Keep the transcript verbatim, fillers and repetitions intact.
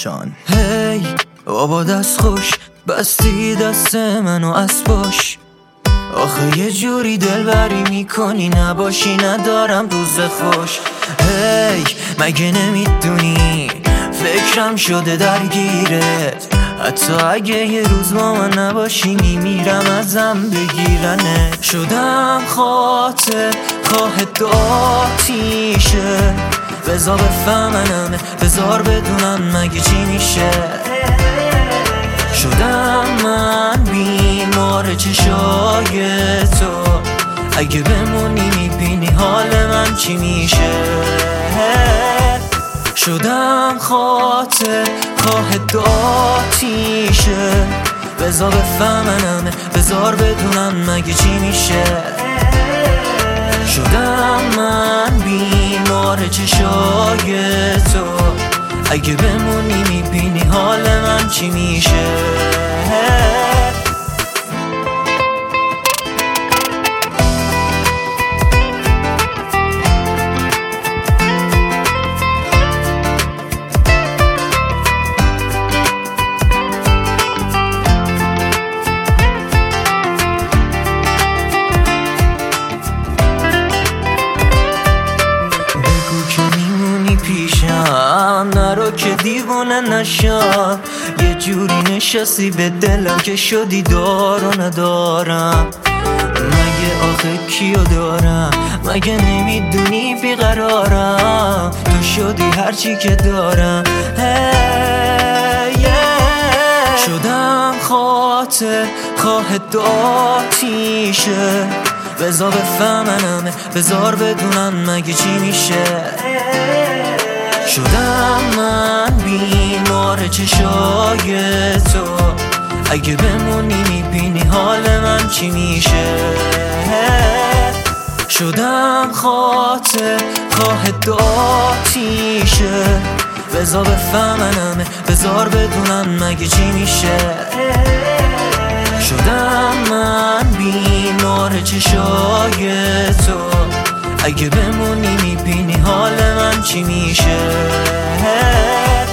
نشان. هی بابا دست خوش بستی دست منو از پاش، آخه یه جوری دلبری میکنی نباشی ندارم روز خوش. هی مگه نمیدونی فکرم شده درگیرت، حتی اگه یه روز با من نباشی میمیرم ازم بگیرنه. شدم خاطر خواه داتیشه، بذار بفهمنم بذار بدونم مگه چی میشه. شدم من بیمار چشای تو، اگه بمونی میبینی حال من چی میشه. شدم خاطر خواه داتیشه، بذار بفهمنم بذار بدونم مگه چی میشه. شدم من بیمار چشای تو، اگه بمونی میبینی حال من چی میشه. نرو که دیوانه نشم، یه جوری نشستی به دلم که شدی دار و ندارم. مگه آخه کیو دارم، مگه نمیدونی بیقرارم، تو شدی هرچی که دارم. hey, yeah. شدم خاطر خواه داتیشه، بذار بفهمنم بذار بدونم مگه چی میشه. شدم من بیمار چشای تو، اگه بمونی میبینی حال من چی میشه. شدم خاطر خواه داتیشه، بذار بفهمنم بذار بدونم مگه چی میشه. شدم من بیمار چشای تو، اگه بمونی میبینی حال من چی میشه.